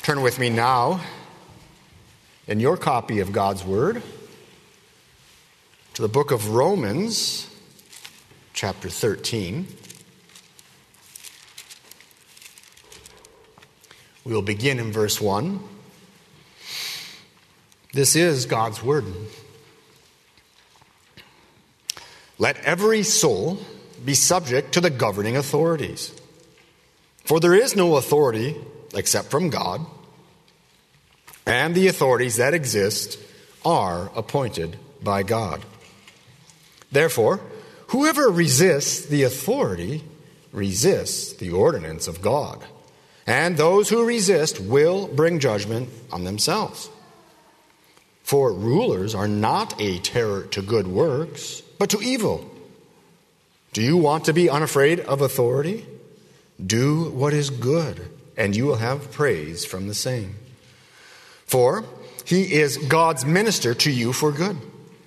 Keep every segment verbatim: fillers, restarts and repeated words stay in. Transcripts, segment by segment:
Turn with me now in your copy of God's Word to the book of Romans, chapter thirteen. We will begin in verse one. This is God's Word. Let every soul be subject to the governing authorities. For there is no authority except from God, and the authorities that exist are appointed by God. Therefore, whoever resists the authority resists the ordinance of God, and those who resist will bring judgment on themselves. For rulers are not a terror to good works, but to evil. Do you want to be unafraid of authority? Do what is good, and you will have praise from the same. For he is God's minister to you for good.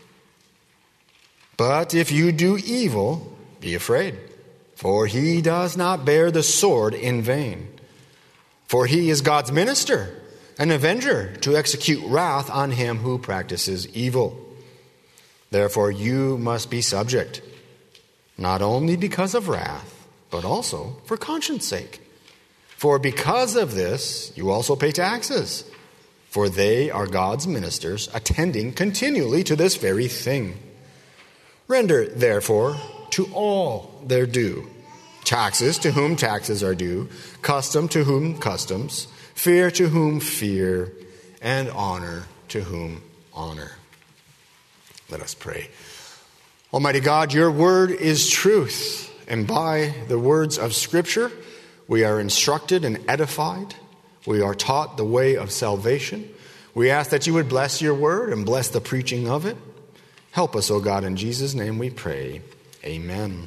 But if you do evil, be afraid, for he does not bear the sword in vain. For he is God's minister, an avenger to execute wrath on him who practices evil. Therefore you must be subject, not only because of wrath, but also for conscience sake. For because of this you also pay taxes, for they are God's ministers, attending continually to this very thing. Render, therefore, to all their due. Taxes to whom taxes are due, custom to whom customs, fear to whom fear, and honor to whom honor. Let us pray. Almighty God, your word is truth, and by the words of Scripture we are instructed and edified. We are taught the way of salvation. We ask that you would bless your word and bless the preaching of it. Help us, O God, in Jesus' name we pray. Amen.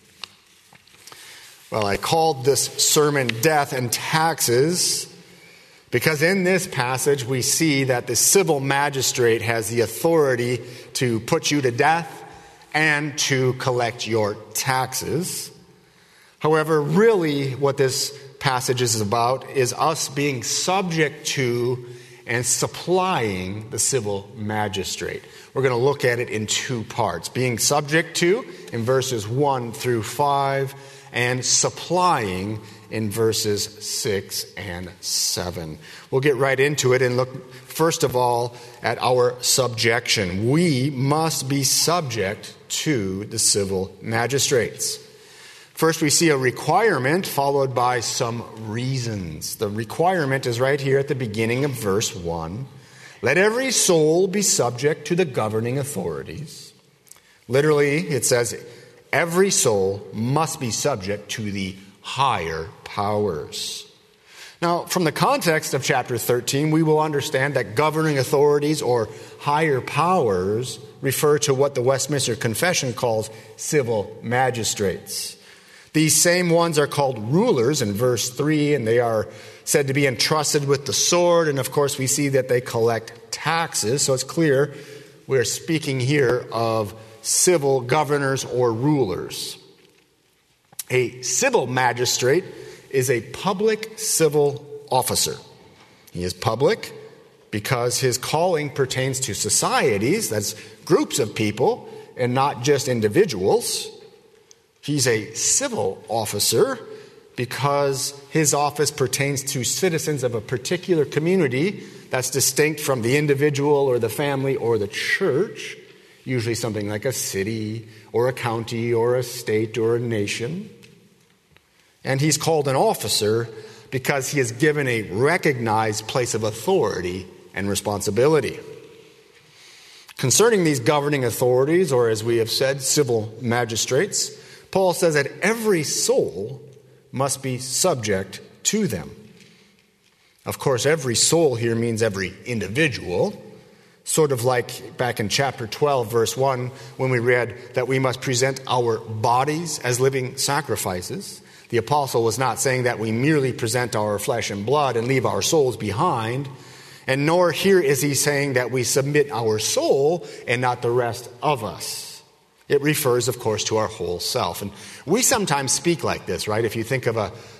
Well, I called this sermon Death and Taxes because in this passage we see that the civil magistrate has the authority to put you to death and to collect your taxes. However, really what this passage is about is us being subject to and supplying the civil magistrate. We're going to look at it in two parts. Being subject to in verses one through five, and supplying in verses six and seven. We'll get right into it and look first of all at our subjection. We must be subject to the civil magistrates. First, we see a requirement followed by some reasons. The requirement is right here at the beginning of verse one. Let every soul be subject to the governing authorities. Literally, it says, every soul must be subject to the higher powers. Now, from the context of chapter thirteen, we will understand that governing authorities or higher powers refer to what the Westminster Confession calls civil magistrates. These same ones are called rulers in verse three, and they are said to be entrusted with the sword. And of course, we see that they collect taxes. So it's clear we're speaking here of civil governors or rulers. A civil magistrate is a public civil officer. He is public because his calling pertains to societies, that's groups of people, and not just individuals. He's a civil officer because his office pertains to citizens of a particular community that's distinct from the individual or the family or the church, usually something like a city or a county or a state or a nation. And he's called an officer because he is given a recognized place of authority and responsibility. Concerning these governing authorities, or as we have said, civil magistrates, Paul says that every soul must be subject to them. Of course, every soul here means every individual, sort of like back in chapter twelve, verse one, when we read that we must present our bodies as living sacrifices. The apostle was not saying that we merely present our flesh and blood and leave our souls behind, and nor here is he saying that we submit our soul and not the rest of us. It refers, of course, to our whole self. And we sometimes speak like this, right? If you think of a,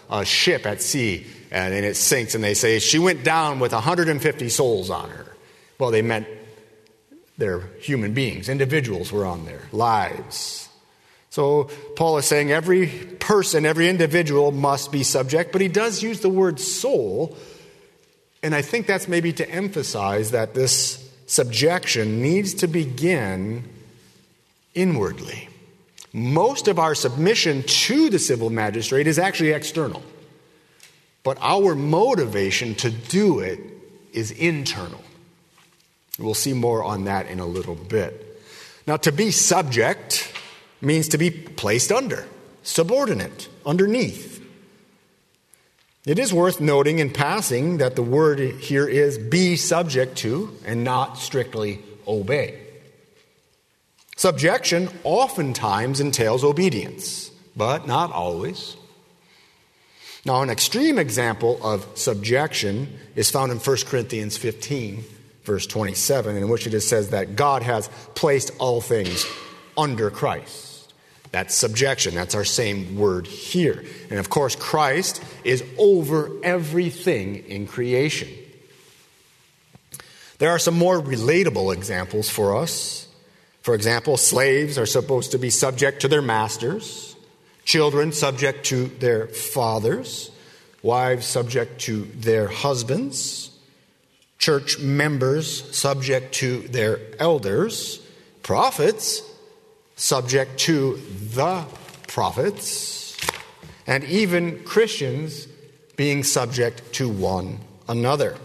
a ship at sea and, and it sinks, and they say she went down with one hundred fifty souls on her. Well, they meant they're human beings. Individuals were on there, lives. So Paul is saying every person, every individual must be subject, but he does use the word soul, and I think that's maybe to emphasize that this subjection needs to begin inwardly. Most of our submission to the civil magistrate is actually external, but our motivation to do it is internal. We'll see more on that in a little bit. Now, to be subject means to be placed under, subordinate, underneath. It is worth noting in passing that the word here is be subject to and not strictly obey. Subjection oftentimes entails obedience, but not always. Now, an extreme example of subjection is found in First Corinthians fifteen, verse twenty-seven, in which it says that God has placed all things under Christ. That's subjection. That's our same word here. And of course, Christ is over everything in creation. There are some more relatable examples for us. For example, slaves are supposed to be subject to their masters, children subject to their fathers, wives subject to their husbands, church members subject to their elders, prophets subject to the prophets, and even Christians being subject to one another.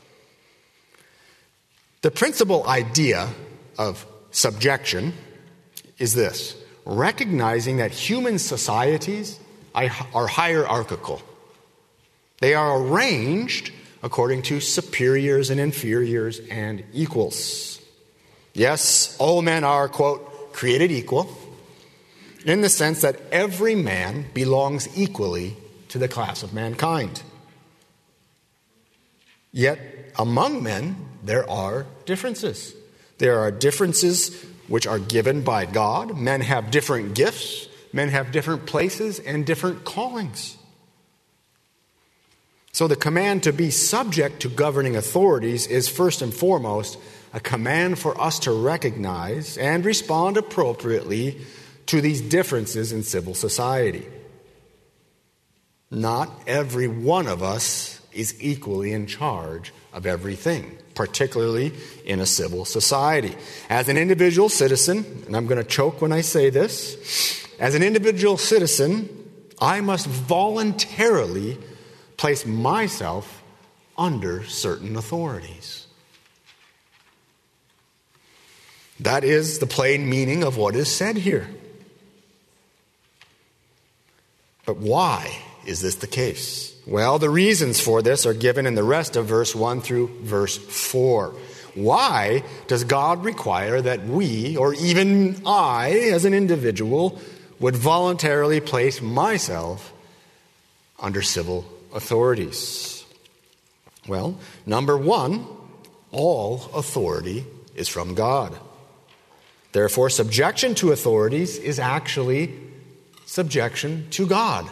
The principal idea of subjection is this: recognizing that human societies are hierarchical. They are arranged according to superiors and inferiors and equals. Yes, all men are, quote, created equal, in the sense that every man belongs equally to the class of mankind. Yet, among men, there are differences. There are differences which are given by God. Men have different gifts. Men have different places and different callings. So the command to be subject to governing authorities is first and foremost a command for us to recognize and respond appropriately to these differences in civil society. Not every one of us is equally in charge of everything, particularly in a civil society. As an individual citizen, and I'm going to choke when I say this, as an individual citizen, I must voluntarily place myself under certain authorities. That is the plain meaning of what is said here. But why is this the case? Well, the reasons for this are given in the rest of verse one through verse four. Why does God require that we, or even I as an individual, would voluntarily place myself under civil authorities? Well, number one, all authority is from God. Therefore, subjection to authorities is actually subjection to God.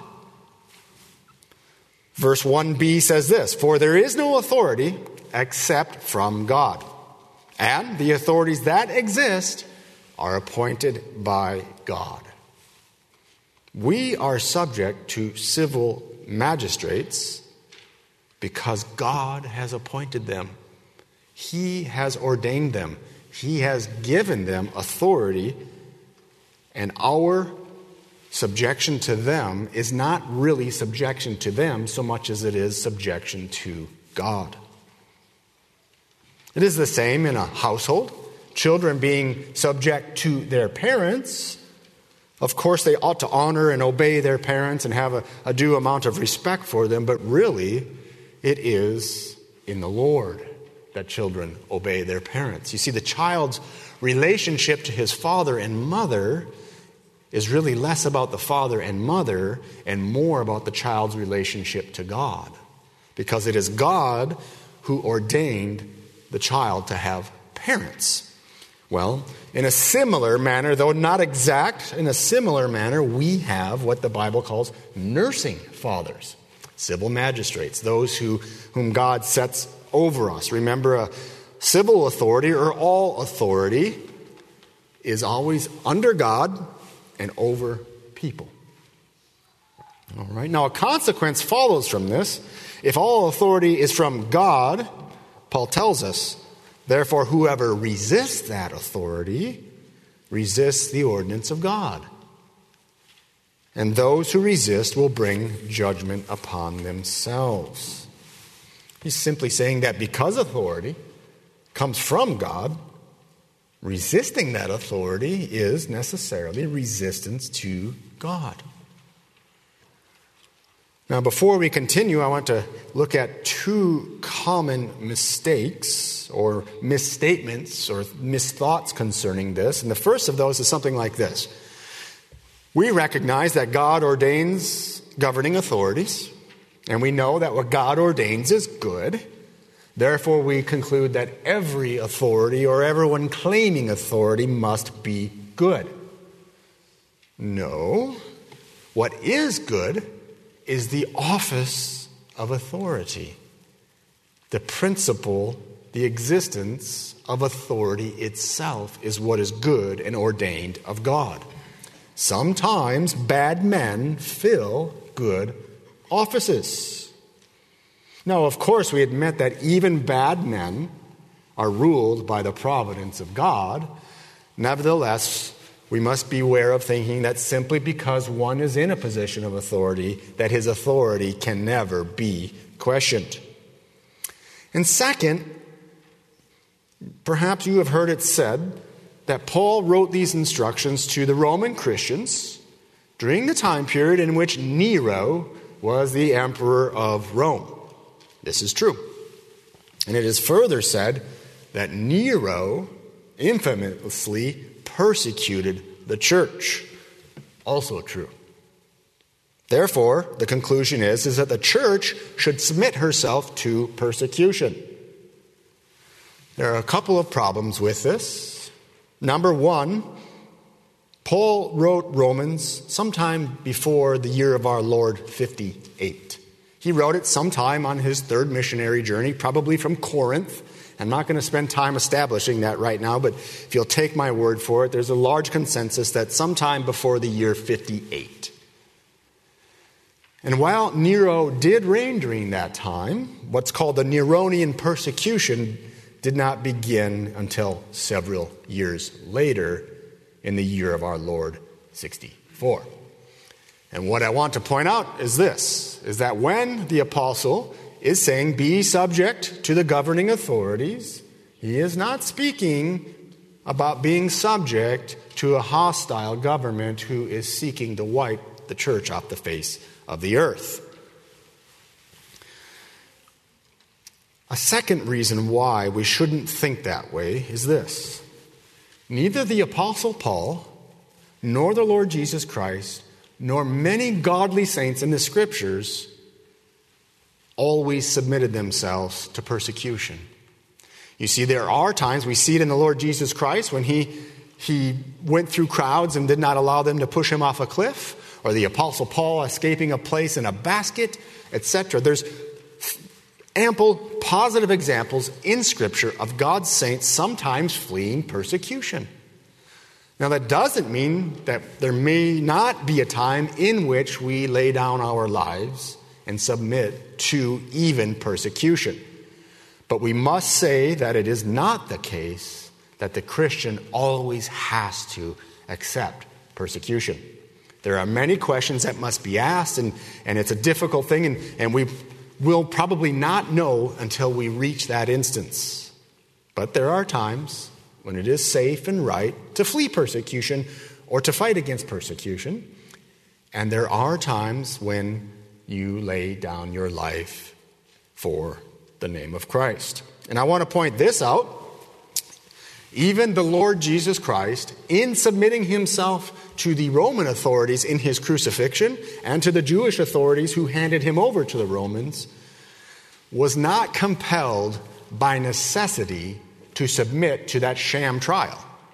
Verse one b says this: "For there is no authority except from God, and the authorities that exist are appointed by God." We are subject to civil magistrates because God has appointed them. He has ordained them. He has given them authority, and our subjection to them is not really subjection to them so much as it is subjection to God. It is the same in a household. Children being subject to their parents, of course they ought to honor and obey their parents and have a, a due amount of respect for them, but really it is in the Lord that children obey their parents. You see, the child's relationship to his father and mother is really less about the father and mother and more about the child's relationship to God, because it is God who ordained the child to have parents. Well, in a similar manner, though not exact, in a similar manner, we have what the Bible calls nursing fathers, civil magistrates, those who whom God sets over us. Remember, a civil authority or all authority is always under God and over people. All right. Now, a consequence follows from this. If all authority is from God, Paul tells us, therefore, whoever resists that authority resists the ordinance of God. And those who resist will bring judgment upon themselves. He's simply saying that because authority comes from God, resisting that authority is necessarily resistance to God. Now, before we continue, I want to look at two common mistakes or misstatements or misthoughts concerning this. And the first of those is something like this. We recognize that God ordains governing authorities, and we know that what God ordains is good. Therefore, we conclude that every authority or everyone claiming authority must be good. No. What is good is the office of authority, the principle, the existence of authority itself is what is good and ordained of God. Sometimes bad men fill good offices. Now, of course, we admit that even bad men are ruled by the providence of God. Nevertheless, we must beware of thinking that simply because one is in a position of authority, that his authority can never be questioned. And second, perhaps you have heard it said that Paul wrote these instructions to the Roman Christians during the time period in which Nero was the emperor of Rome. This is true. And it is further said that Nero infamously persecuted the church. Also true. Therefore, the conclusion is, is that the church should submit herself to persecution. There are a couple of problems with this. Number one, Paul wrote Romans sometime before the year of our Lord fifty-eight. He wrote it sometime on his third missionary journey, probably from Corinth. I'm not going to spend time establishing that right now, but if you'll take my word for it, there's a large consensus that sometime before the year fifty-eight. And while Nero did reign during that time, what's called the Neronian persecution did not begin until several years later in the year of our Lord sixty-four. And what I want to point out is this, is that when the apostle is saying, be subject to the governing authorities, he is not speaking about being subject to a hostile government who is seeking to wipe the church off the face of the earth. A second reason why we shouldn't think that way is this. Neither the Apostle Paul, nor the Lord Jesus Christ, nor many godly saints in the Scriptures always submitted themselves to persecution. You see, there are times, we see it in the Lord Jesus Christ, when he, he went through crowds and did not allow them to push him off a cliff, or the Apostle Paul escaping a place in a basket, et cetera. There's ample positive examples in Scripture of God's saints sometimes fleeing persecution. Now, that doesn't mean that there may not be a time in which we lay down our lives and submit to even persecution. But we must say that it is not the case that the Christian always has to accept persecution. There are many questions that must be asked, and, and it's a difficult thing, and, and we will probably not know until we reach that instance. But there are times when it is safe and right to flee persecution or to fight against persecution. And there are times when you lay down your life for the name of Christ. And I want to point this out. Even the Lord Jesus Christ, in submitting himself to the Roman authorities in his crucifixion and to the Jewish authorities who handed him over to the Romans, was not compelled by necessity to submit to that sham trial.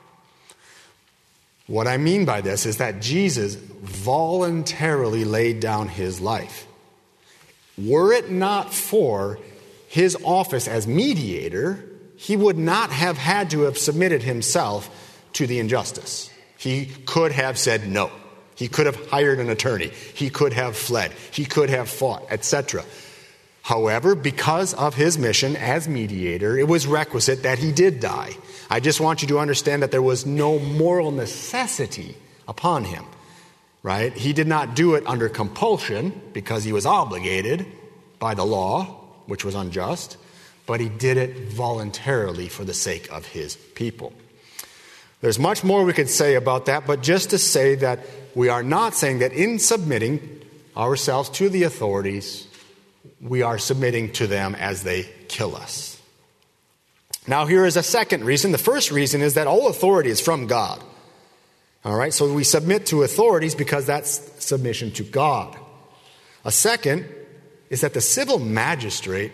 What I mean by this is that Jesus voluntarily laid down his life. Were it not for his office as mediator, he would not have had to have submitted himself to the injustice. He could have said no. He could have hired an attorney. He could have fled. He could have fought, et cetera. However, because of his mission as mediator, it was requisite that he did die. I just want you to understand that there was no moral necessity upon him, right? He did not do it under compulsion because he was obligated by the law, which was unjust, but he did it voluntarily for the sake of his people. There's much more we could say about that, but just to say that we are not saying that in submitting ourselves to the authorities, we are submitting to them as they kill us. Now, here is a second reason. The first reason is that all authority is from God. All right, so we submit to authorities because that's submission to God. A second is that the civil magistrate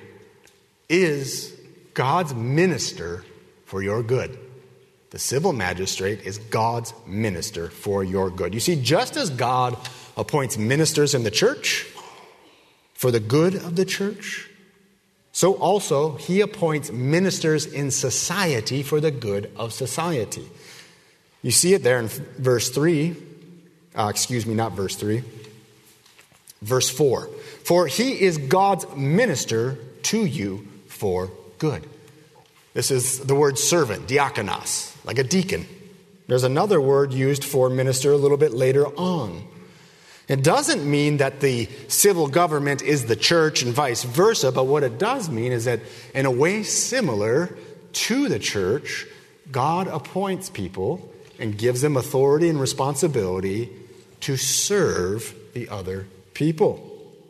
is God's minister for your good. The civil magistrate is God's minister for your good. You see, just as God appoints ministers in the church for the good of the church, so also he appoints ministers in society for the good of society. You see it there in verse three. Uh, excuse me, not verse three. Verse four. For he is God's minister to you for good. This is the word servant, diakonos, like a deacon. There's another word used for minister a little bit later on. It doesn't mean that the civil government is the church and vice versa, but what it does mean is that in a way similar to the church, God appoints people and gives them authority and responsibility to serve the other people.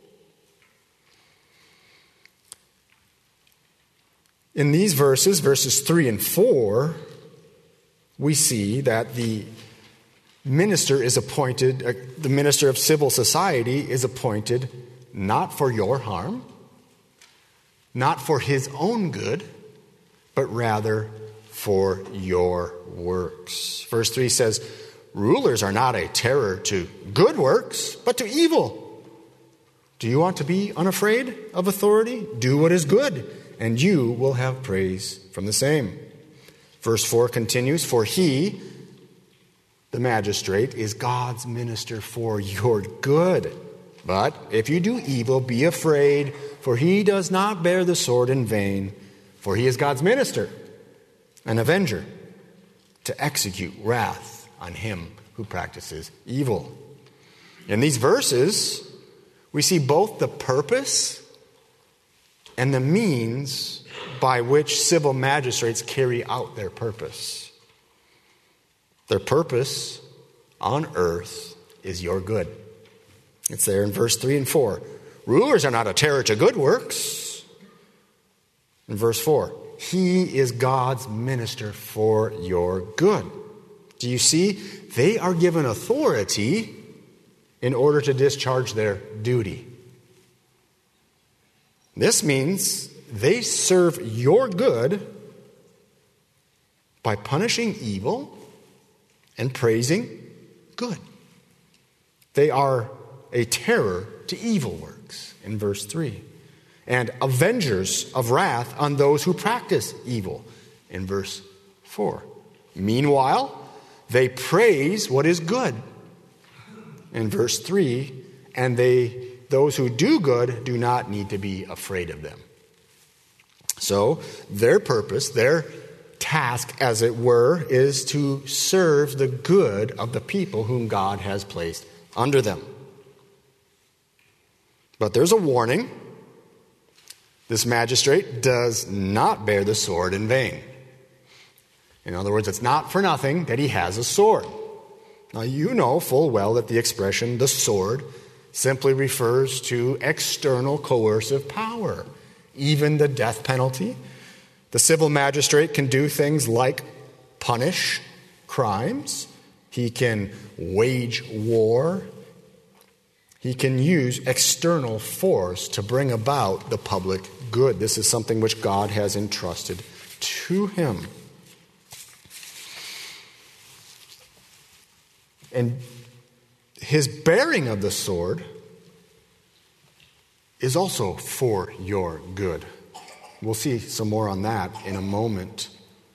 In these verses, verses three and four, we see that the minister is appointed, uh, the minister of civil society is appointed not for your harm, not for his own good, but rather for your works. Verse three says, rulers are not a terror to good works, but to evil. Do you want to be unafraid of authority? Do what is good, and you will have praise from the same. Verse four continues, for he, the magistrate, is God's minister for your good. But if you do evil, be afraid, for he does not bear the sword in vain, for he is God's minister, an avenger, to execute wrath on him who practices evil. In these verses, we see both the purpose and the means by which civil magistrates carry out their purpose. Their purpose on earth is your good. It's there in verse three and four. Rulers are not a terror to good works. In verse four, he is God's minister for your good. Do you see? They are given authority in order to discharge their duty. This means they serve your good by punishing evil and praising good. They are a terror to evil works, in verse three, and avengers of wrath on those who practice evil, in verse four. Meanwhile, they praise what is good, in verse three, and they those who do good do not need to be afraid of them. So their purpose, their task, as it were, is to serve the good of the people whom God has placed under them. But there's a warning. This magistrate does not bear the sword in vain. In other words, it's not for nothing that he has a sword. Now, you know full well that the expression, the sword, simply refers to external coercive power, even the death penalty. The civil magistrate can do things like punish crimes. He can wage war. He can use external force to bring about the public good. This is something which God has entrusted to him. And his bearing of the sword is also for your good. We'll see some more on that in a moment.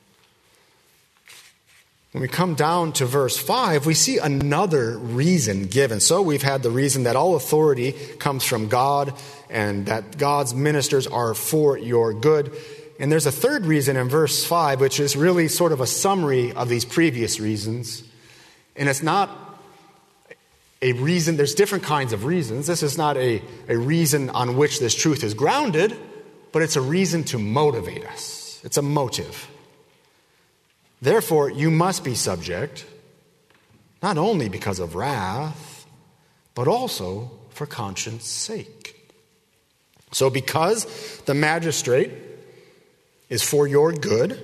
When we come down to verse five, we see another reason given. So we've had the reason that all authority comes from God and that God's ministers are for your good. And there's a third reason in verse five, which is really sort of a summary of these previous reasons. And it's not a reason, there's different kinds of reasons. This is not a, a reason on which this truth is grounded, but it's a reason to motivate us. It's a motive. Therefore, you must be subject, not only because of wrath, but also for conscience sake. So because the magistrate is for your good,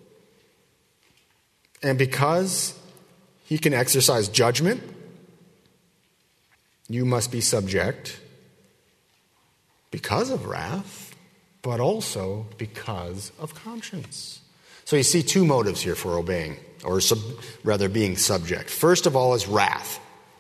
and because he can exercise judgment, you must be subject because of wrath, but also because of conscience. So you see two motives here for obeying, or sub, rather being subject. First of all is wrath.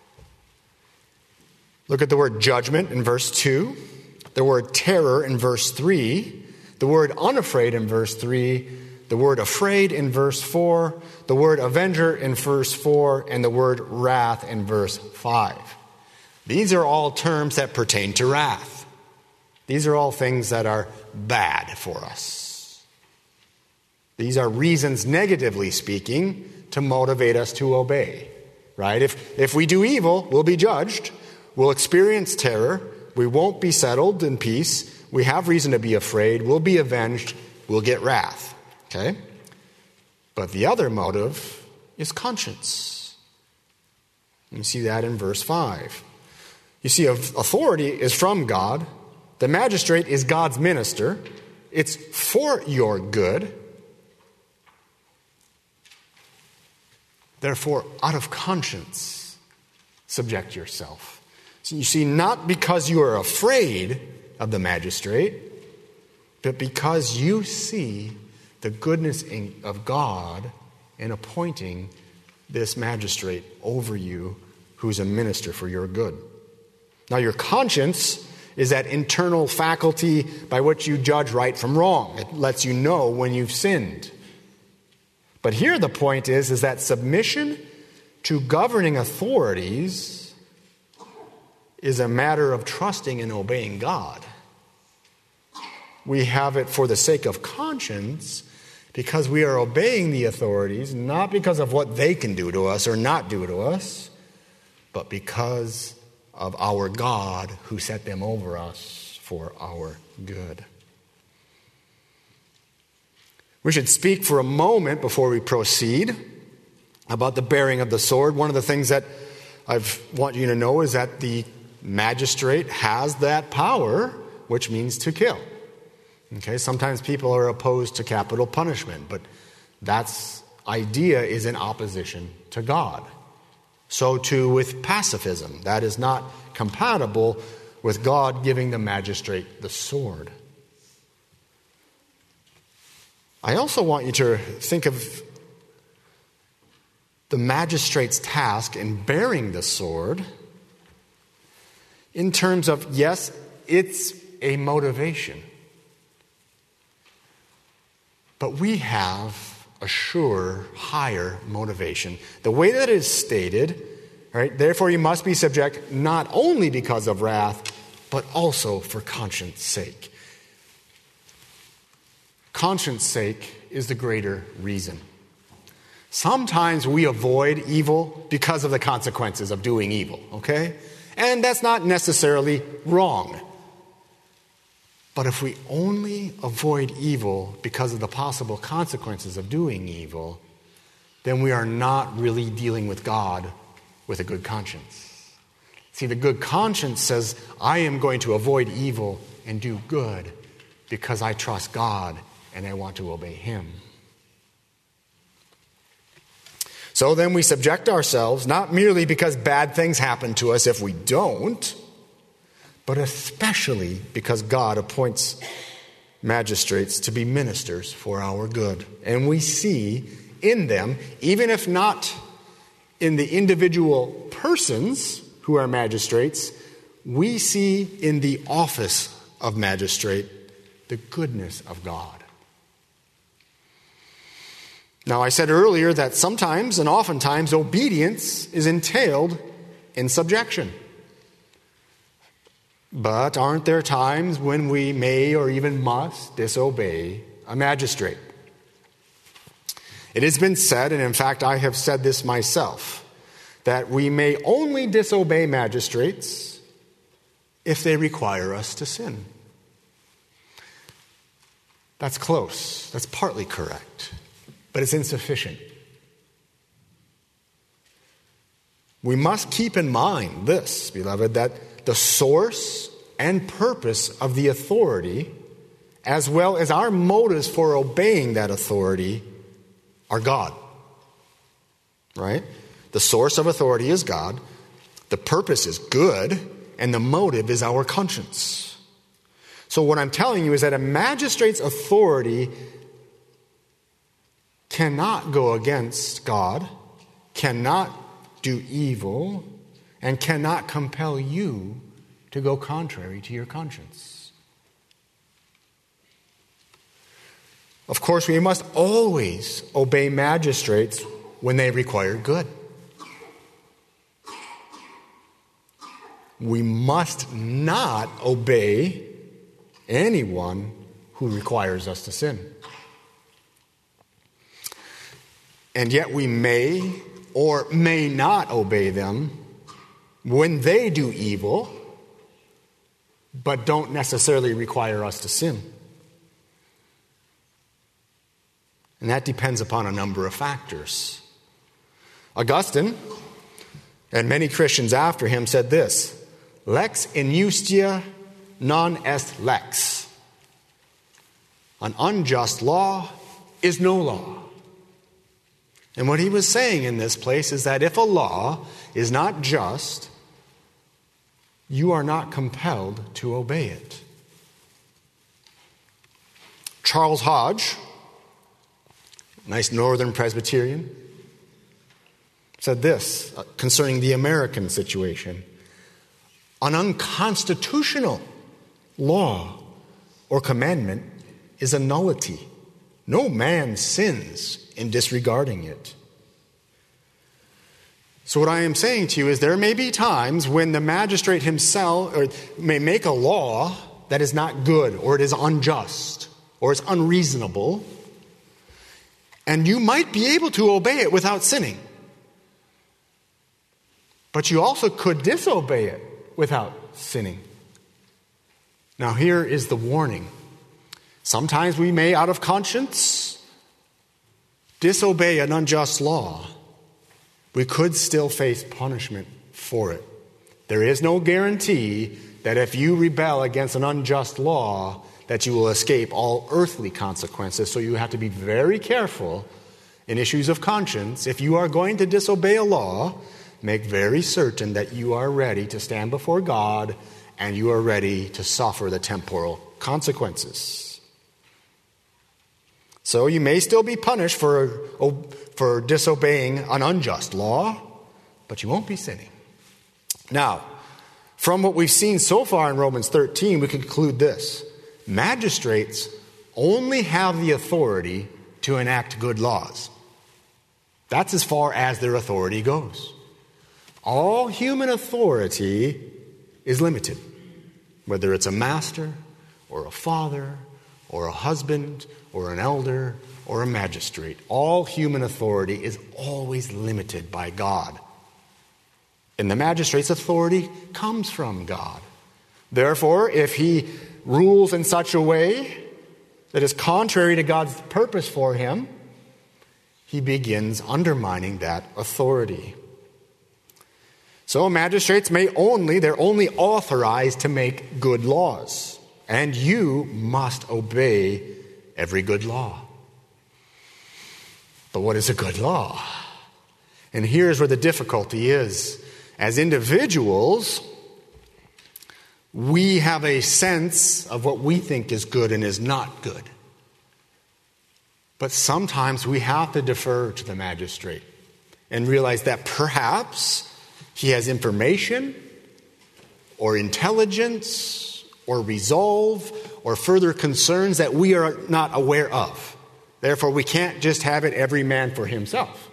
Look at the word judgment in verse two, the word terror in verse three, the word unafraid in verse three, the word afraid in verse four, the word avenger in verse four, and the word wrath in verse five. These are all terms that pertain to wrath. These are all things that are bad for us. These are reasons, negatively speaking, to motivate us to obey, right? If, if we do evil, we'll be judged. We'll experience terror. We won't be settled in peace. We have reason to be afraid. We'll be avenged. We'll get wrath, okay? But the other motive is conscience. You see that in verse five. You see, authority is from God. The magistrate is God's minister. It's for your good. Therefore, out of conscience, subject yourself. So you see, not because you are afraid of the magistrate, but because you see the goodness of God in appointing this magistrate over you who's a minister for your good. Now, your conscience is that internal faculty by which you judge right from wrong. It lets you know when you've sinned. But here the point is, is that submission to governing authorities is a matter of trusting and obeying God. We have it for the sake of conscience because we are obeying the authorities, not because of what they can do to us or not do to us, but because of our God who set them over us for our good. We should speak for a moment before we proceed about the bearing of the sword. One of the things that I want you to know is that the magistrate has that power, which means to kill. Okay, sometimes people are opposed to capital punishment, but that idea is in opposition to God. So too with pacifism. That is not compatible with God giving the magistrate the sword. I also want you to think of the magistrate's task in bearing the sword in terms of, yes, it's a motivation. But we have a sure, higher motivation. The way that it is stated, right, therefore you must be subject not only because of wrath, but also for conscience sake. Conscience sake is the greater reason. Sometimes we avoid evil because of the consequences of doing evil, okay? And that's not necessarily wrong. But if we only avoid evil because of the possible consequences of doing evil, then we are not really dealing with God with a good conscience. See, the good conscience says, I am going to avoid evil and do good because I trust God and I want to obey Him. So then we subject ourselves, not merely because bad things happen to us if we don't, but especially because God appoints magistrates to be ministers for our good. And we see in them, even if not in the individual persons who are magistrates, we see in the office of magistrate the goodness of God. Now, I said earlier that sometimes and oftentimes obedience is entailed in subjection. But aren't there times when we may or even must disobey a magistrate? It has been said, and in fact I have said this myself, that we may only disobey magistrates if they require us to sin. That's close. That's partly correct. But it's insufficient. We must keep in mind this, beloved, that the source and purpose of the authority, as well as our motives for obeying that authority, are God. Right? The source of authority is God, the purpose is good, and the motive is our conscience. So what I'm telling you is that a magistrate's authority cannot go against God, cannot do evil, and cannot compel you to go contrary to your conscience. Of course, we must always obey magistrates when they require good. We must not obey anyone who requires us to sin. And yet we may or may not obey them when they do evil, but don't necessarily require us to sin. And that depends upon a number of factors. Augustine, and many Christians after him, said this: lex injustia non est lex. An unjust law is no law. And what he was saying in this place is that if a law is not just, you are not compelled to obey it. Charles Hodge, nice Northern Presbyterian, said this concerning the American situation: an unconstitutional law or commandment is a nullity. No man sins in disregarding it. So what I am saying to you is there may be times when the magistrate himself or may make a law that is not good, or it is unjust, or it's unreasonable, and you might be able to obey it without sinning. But you also could disobey it without sinning. Now here is the warning. Sometimes we may, out of conscience, disobey an unjust law. We could still face punishment for it. There is no guarantee that if you rebel against an unjust law, that you will escape all earthly consequences. So you have to be very careful in issues of conscience. If you are going to disobey a law, make very certain that you are ready to stand before God and you are ready to suffer the temporal consequences. So you may still be punished for, for disobeying an unjust law, but you won't be sinning. Now, from what we've seen so far in Romans thirteen, we conclude this: magistrates only have the authority to enact good laws. That's as far as their authority goes. All human authority is limited, whether it's a master or a father or a husband or an elder or a magistrate. All human authority is always limited by God. And the magistrate's authority comes from God. Therefore, if he rules in such a way that is contrary to God's purpose for him, he begins undermining that authority. So magistrates may only, they're only authorized to make good laws. And you must obey every good law. But what is a good law? And here's where the difficulty is. As individuals, we have a sense of what we think is good and is not good. But sometimes we have to defer to the magistrate. and realize that perhaps he has information or intelligence or resolve or further concerns that we are not aware of. Therefore, we can't just have it every man for himself.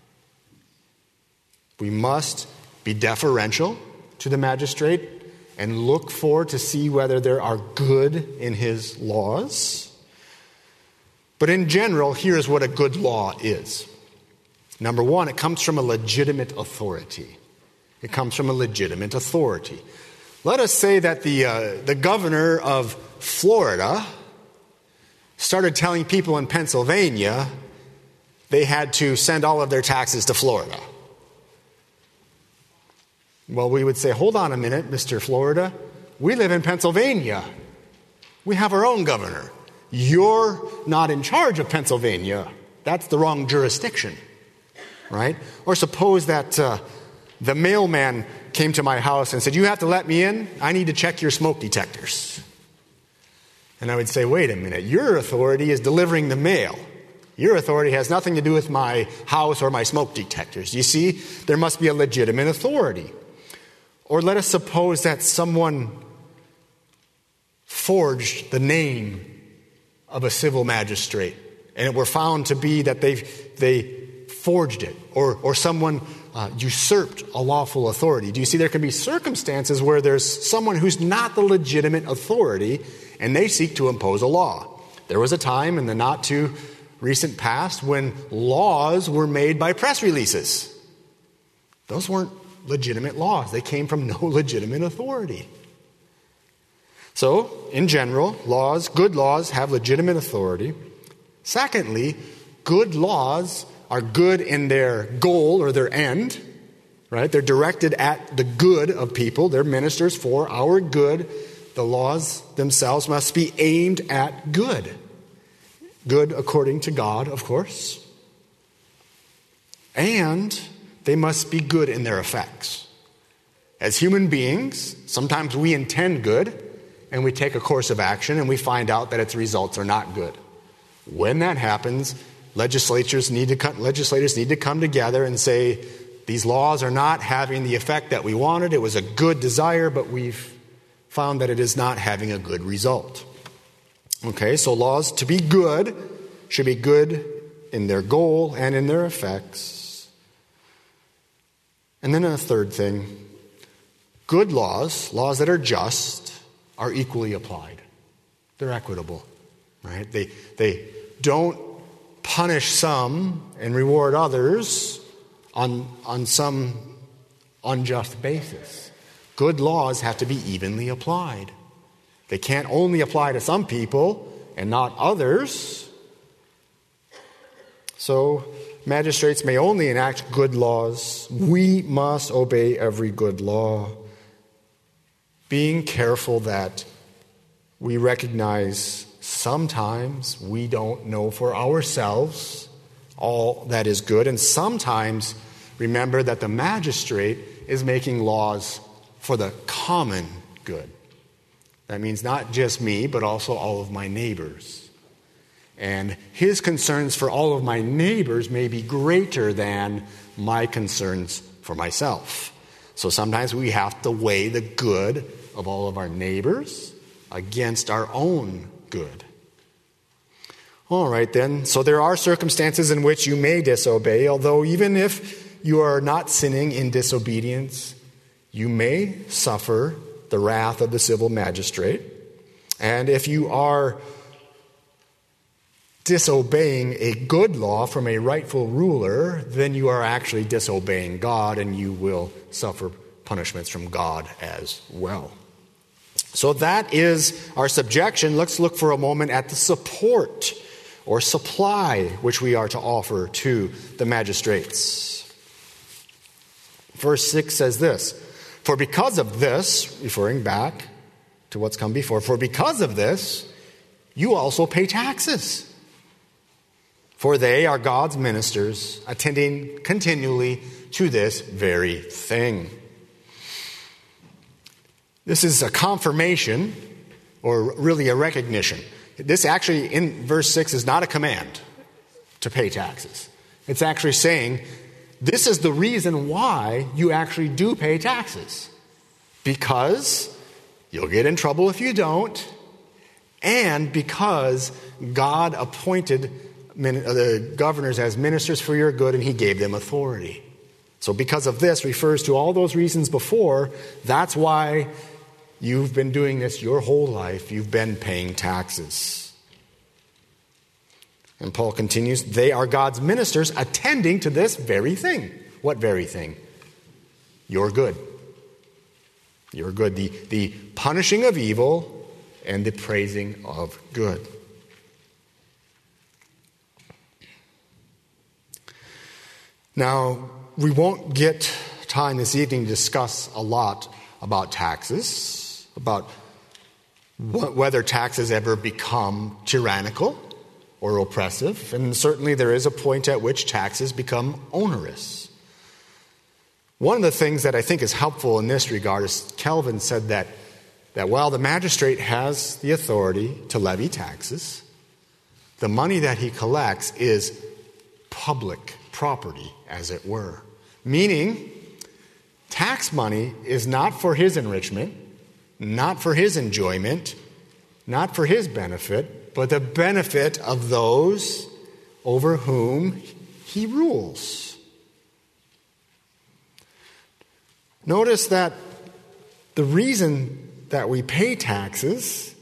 We must be deferential to the magistrate and look for to see whether there are good in his laws. But in general, here's what a good law is. Number one, it comes from a legitimate authority. It comes from a legitimate authority. Let us say that the uh, the governor of Florida started telling people in Pennsylvania they had to send all of their taxes to Florida. Well, we would say, hold on a minute, Mister Florida. We live in Pennsylvania. We have our own governor. You're not in charge of Pennsylvania. That's the wrong jurisdiction, right? Or suppose that uh, the mailman came to my house and said, you have to let me in. I need to check your smoke detectors. And I would say, wait a minute. Your authority is delivering the mail. Your authority has nothing to do with my house or my smoke detectors. You see, there must be a legitimate authority. Or let us suppose that someone forged the name of a civil magistrate, and it were found to be that they they forged it, or or someone uh, usurped a lawful authority. Do you see, there can be circumstances where there's someone who's not the legitimate authority, and they seek to impose a law. There was a time in the not too recent past when laws were made by press releases. Those weren't legitimate laws. They came from no legitimate authority. So, in general, laws, good laws, have legitimate authority. Secondly, good laws are good in their goal or their end, right? They're directed at the good of people. They're ministers for our good. The laws themselves must be aimed at good. Good according to God, of course. And they must be good in their effects. As human beings, sometimes we intend good, and we take a course of action, and we find out that its results are not good. When that happens, legislatures need to come, legislators need to come together and say, these laws are not having the effect that we wanted. It was a good desire, but we've found that it is not having a good result. Okay, so laws to be good should be good in their goal and in their effects. And then a third thing, good laws, laws that are just, are equally applied. They're equitable, right? They they don't punish some and reward others on, on some unjust basis. Good laws have to be evenly applied. They can't only apply to some people and not others. So magistrates may only enact good laws. We must obey every good law, being careful that we recognize sometimes we don't know for ourselves all that is good, and sometimes remember that the magistrate is making laws for the common good. That means not just me, but also all of my neighbors. And his concerns for all of my neighbors may be greater than my concerns for myself. So sometimes we have to weigh the good of all of our neighbors against our own good. All right then, so there are circumstances in which you may disobey, although even if you are not sinning in disobedience, you may suffer the wrath of the civil magistrate. And if you are disobeying a good law from a rightful ruler, then you are actually disobeying God, and you will suffer punishments from God as well. So that is our subjection. Let's look for a moment at the support or supply which we are to offer to the magistrates. Verse six says this, "For because of this," referring back to what's come before, "for because of this, you also pay taxes. For they are God's ministers, attending continually to this very thing." This is a confirmation, or really a recognition. This actually, in verse six, is not a command to pay taxes. It's actually saying, this is the reason why you actually do pay taxes. Because you'll get in trouble if you don't, and because God appointed the governors as ministers for your good, and he gave them authority. So because of this refers to all those reasons before. That's why you've been doing this your whole life. You've been paying taxes. And Paul continues, they are God's ministers attending to this very thing. What very thing? Your good. Your good. The, the punishing of evil and the praising of good. Now, we won't get time this evening to discuss a lot about taxes, about wh- whether taxes ever become tyrannical or oppressive. And certainly there is a point at which taxes become onerous. One of the things that I think is helpful in this regard is Calvin said that, that while the magistrate has the authority to levy taxes, the money that he collects is public property, as it were. Meaning, tax money is not for his enrichment, not for his enjoyment, not for his benefit, but the benefit of those over whom he rules. Notice that the reason that we pay taxes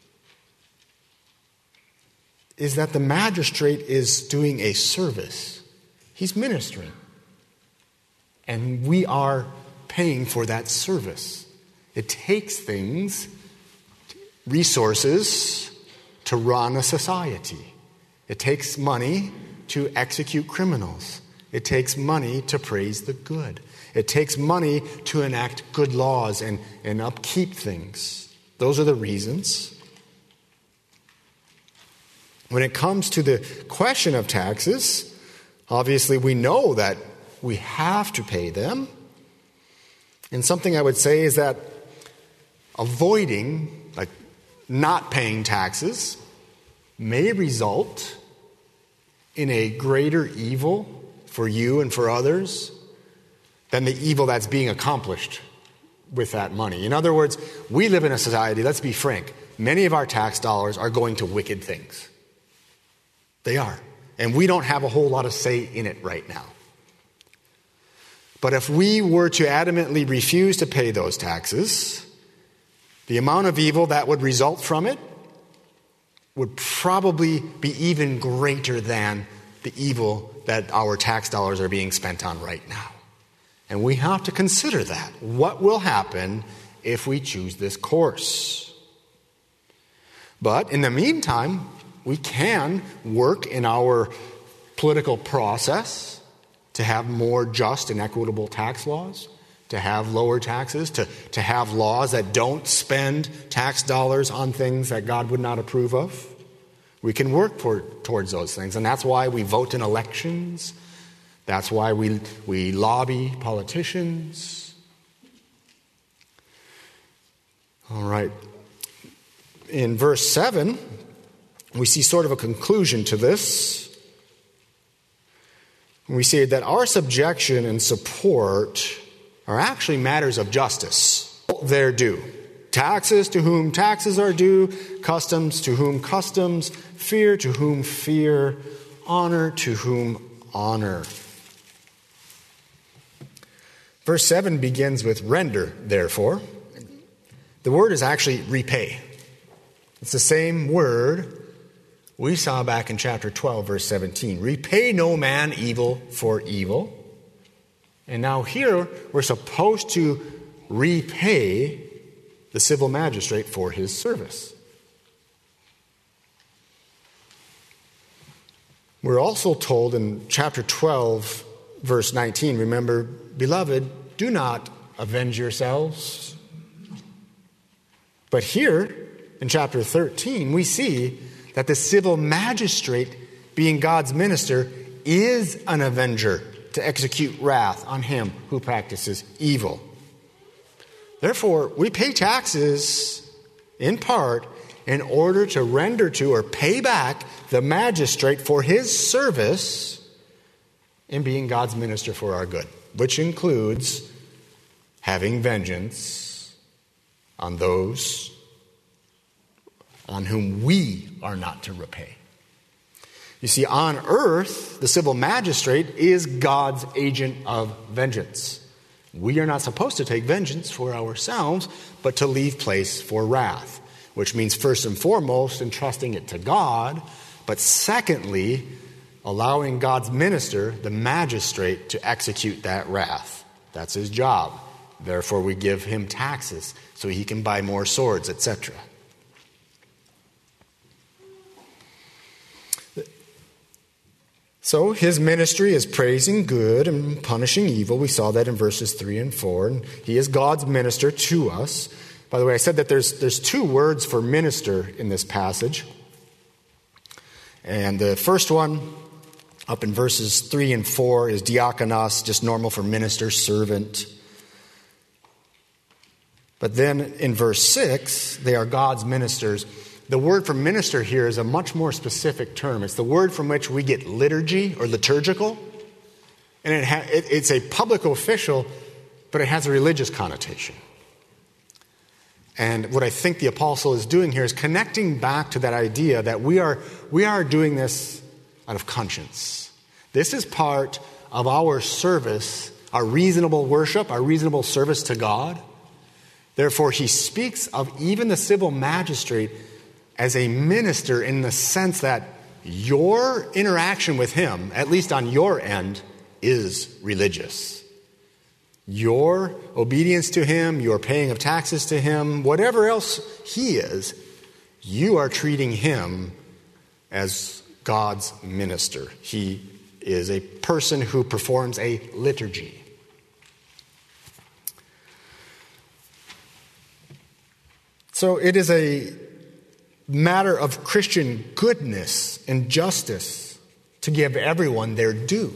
is that the magistrate is doing a service. He's ministering. And we are paying for that service. It takes things, resources, to run a society. It takes money to execute criminals. It takes money to praise the good. It takes money to enact good laws and, and upkeep things. Those are the reasons. When it comes to the question of taxes, obviously, we know that we have to pay them. And something I would say is that avoiding, like not paying taxes, may result in a greater evil for you and for others than the evil that's being accomplished with that money. In other words, we live in a society, let's be frank, many of our tax dollars are going to wicked things. They are. And we don't have a whole lot of say in it right now. But if we were to adamantly refuse to pay those taxes, the amount of evil that would result from it would probably be even greater than the evil that our tax dollars are being spent on right now. And we have to consider that. What will happen if we choose this course? But in the meantime, we can work in our political process to have more just and equitable tax laws, to have lower taxes, to, to have laws that don't spend tax dollars on things that God would not approve of. We can work for, towards those things, and that's why we vote in elections. That's why we, we lobby politicians. All right. In verse seven, we see sort of a conclusion to this. We see that our subjection and support are actually matters of justice. They're due. Taxes to whom taxes are due, customs to whom customs, fear to whom fear, honor to whom honor. Verse seven begins with render, therefore. The word is actually repay. It's the same word we saw back in chapter twelve, verse seventeen. Repay no man evil for evil. And now here we're supposed to repay the civil magistrate for his service. We're also told in chapter twelve, verse nineteen, remember, beloved, do not avenge yourselves. But here in chapter thirteen, we see that the civil magistrate, being God's minister, is an avenger to execute wrath on him who practices evil. Therefore, we pay taxes in part in order to render to or pay back the magistrate for his service in being God's minister for our good, which includes having vengeance on those on whom we are not to repay. You see, on earth, the civil magistrate is God's agent of vengeance. We are not supposed to take vengeance for ourselves, but to leave place for wrath, which means first and foremost entrusting it to God, but secondly, allowing God's minister, the magistrate, to execute that wrath. That's his job. Therefore, we give him taxes so he can buy more swords, et cetera. So his ministry is praising good and punishing evil. We saw that in verses three and four. And he is God's minister to us. By the way, I said that there's, there's two words for minister in this passage. And the first one, up in verses three and four, is diakonos, just normal for minister, servant. But then in verse six, they are God's ministers. The word for minister here is a much more specific term. It's the word from which we get liturgy or liturgical. And it ha- it, it's a public official, but it has a religious connotation. And what I think the apostle is doing here is connecting back to that idea that we are, we are doing this out of conscience. This is part of our service, our reasonable worship, our reasonable service to God. Therefore, he speaks of even the civil magistrate as a minister in the sense that your interaction with him, at least on your end, is religious. Your obedience to him, your paying of taxes to him, whatever else he is, you are treating him as God's minister. He is a person who performs a liturgy. So it is a matter of Christian goodness and justice to give everyone their due.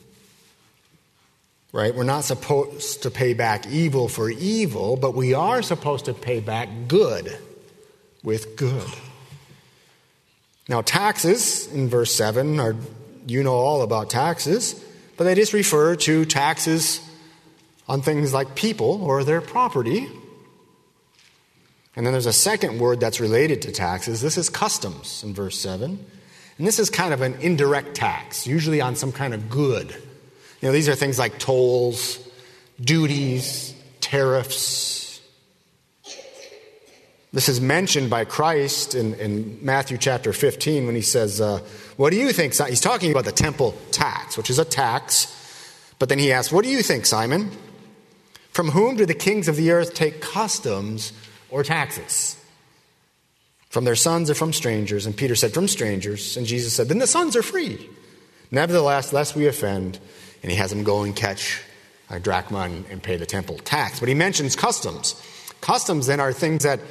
Right? We're not supposed to pay back evil for evil, but we are supposed to pay back good with good. Now, taxes in verse seven are, you know all about taxes, but they just refer to taxes on things like people or their property. And then there's a second word that's related to taxes. This is customs in verse seven. And this is kind of an indirect tax, usually on some kind of good. You know, these are things like tolls, duties, tariffs. This is mentioned by Christ in, in Matthew chapter fifteen when he says, uh, what do you think? He's talking about the temple tax, which is a tax. But then he asks, what do you think, Simon? From whom do the kings of the earth take customs or taxes? From their sons or from strangers? And Peter said, from strangers. And Jesus said, then the sons are free. Nevertheless, lest we offend. And he has them go and catch a drachma and, and pay the temple tax. But he mentions customs. Customs then are things that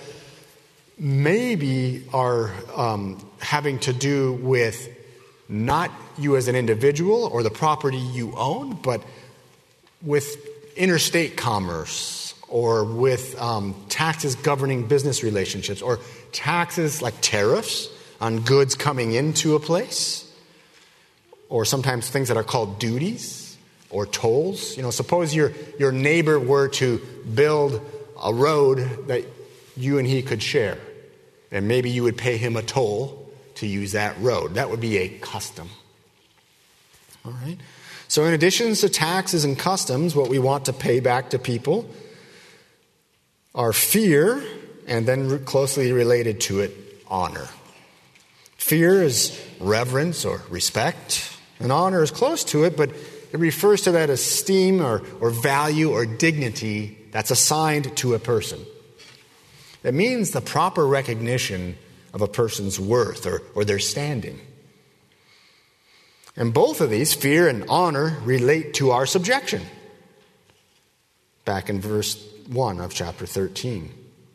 maybe are um, having to do with not you as an individual or the property you own, but with interstate commerce, or with um, taxes governing business relationships, or taxes like tariffs on goods coming into a place, or sometimes things that are called duties or tolls. You know, suppose your your neighbor were to build a road that you and he could share, and maybe you would pay him a toll to use that road. That would be a custom. All right. So in addition to taxes and customs, what we want to pay back to people are fear, and then closely related to it, honor. Fear is reverence or respect, and honor is close to it, but it refers to that esteem or, or value or dignity that's assigned to a person. It means the proper recognition of a person's worth or, or their standing. And both of these, fear and honor, relate to our subjection. Back in verse one of chapter thirteen.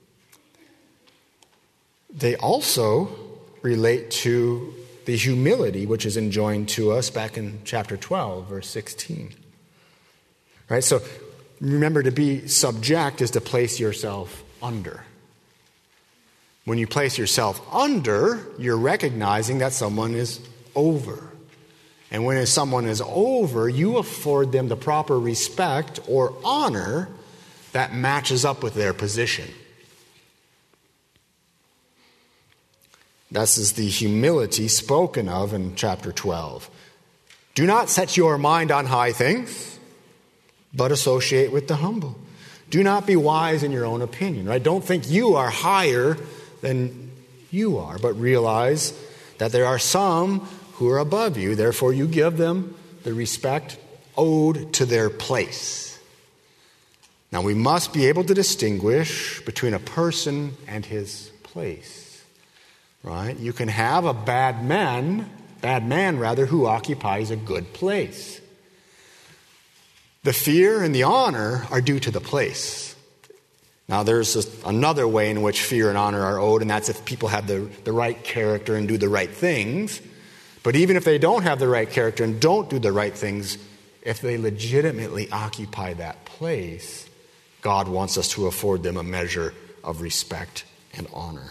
They also relate to the humility which is enjoined to us back in chapter twelve, verse sixteen. Right? So remember, to be subject is to place yourself under. When you place yourself under, you're recognizing that someone is over. And when someone is over, you afford them the proper respect or honor that matches up with their position. This is the humility spoken of in chapter twelve. Do not set your mind on high things, but associate with the humble. Do not be wise in your own opinion, right? Don't think you are higher than you are, but realize that there are some who are above you. Therefore, you give them the respect owed to their place. Now, we must be able to distinguish between a person and his place, right? You can have a bad man, bad man rather, who occupies a good place. The fear and the honor are due to the place. Now, there's a, another way in which fear and honor are owed, and that's if people have the, the right character and do the right things. But even if they don't have the right character and don't do the right things, if they legitimately occupy that place, God wants us to afford them a measure of respect and honor.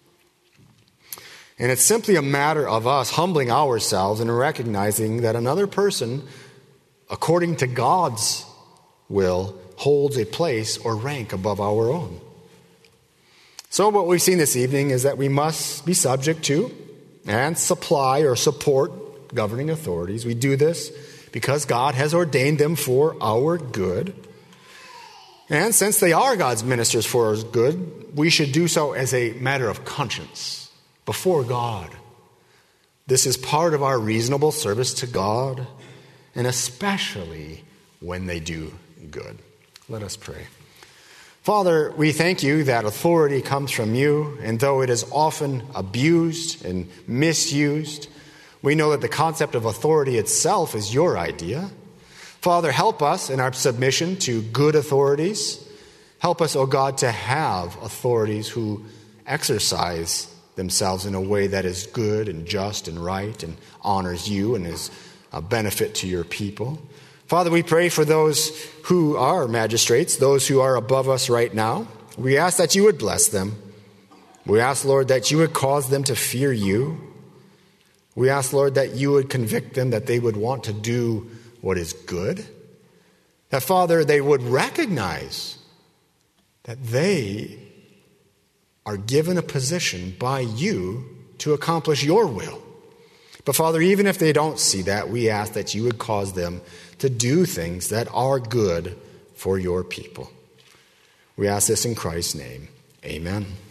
And it's simply a matter of us humbling ourselves and recognizing that another person, according to God's will, holds a place or rank above our own. So what we've seen this evening is that we must be subject to and supply or support governing authorities. We do this because God has ordained them for our good. And since they are God's ministers for our good, we should do so as a matter of conscience before God. This is part of our reasonable service to God, and especially when they do good. Let us pray. Father, we thank you that authority comes from you, and though it is often abused and misused, we know that the concept of authority itself is your idea. Father, help us in our submission to good authorities. Help us, O God, to have authorities who exercise themselves in a way that is good and just and right and honors you and is a benefit to your people. Father, we pray for those who are magistrates, those who are above us right now. We ask that you would bless them. We ask, Lord, that you would cause them to fear you. We ask, Lord, that you would convict them, that they would want to do what is good. That, Father, they would recognize that they are given a position by you to accomplish your will. But, Father, even if they don't see that, we ask that you would cause them to do things that are good for your people. We ask this in Christ's name. Amen.